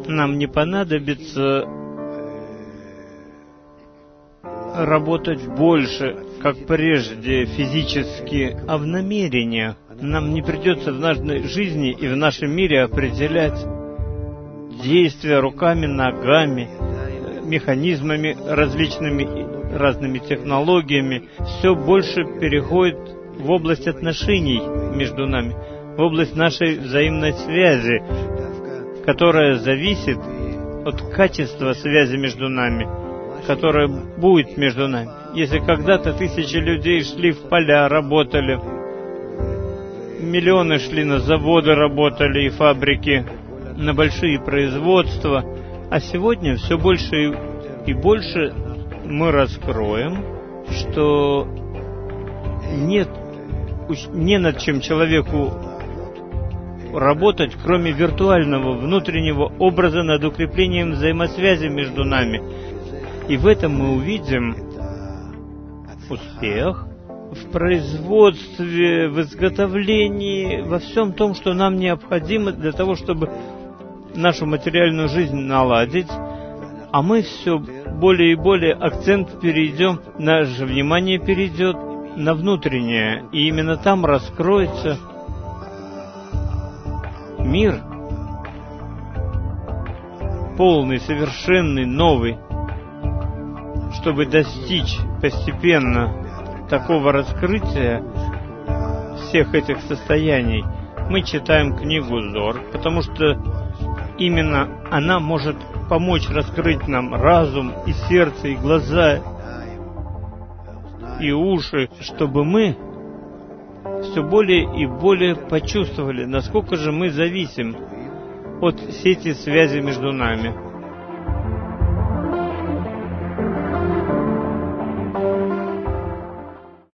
Нам не понадобится работать больше, как прежде, физически, а в намерениях. Нам не придется в нашей жизни и в нашем мире определять действия руками, ногами, механизмами различными, разными технологиями. Все больше переходит в область отношений между нами, в область нашей взаимной связи, которая зависит от качества связи между нами, которая будет между нами. Если когда-то тысячи людей шли в поля, работали, миллионы шли на заводы, работали и фабрики, на большие производства, а сегодня все больше и больше мы раскроем, что не над чем человеку работать, кроме виртуального внутреннего образа над укреплением взаимосвязи между нами. И в этом мы увидим успех в производстве, в изготовлении, во всем том, что нам необходимо для того, чтобы нашу материальную жизнь наладить, а мы все более и более наше внимание перейдет на внутреннее, и именно там раскроется мир, полный, совершенный, новый. Чтобы достичь постепенно такого раскрытия всех этих состояний, мы читаем книгу Зор, потому что именно она может помочь раскрыть нам разум и сердце, и глаза, и уши, чтобы мы все более и более почувствовали, насколько же мы зависим от сети связи между нами.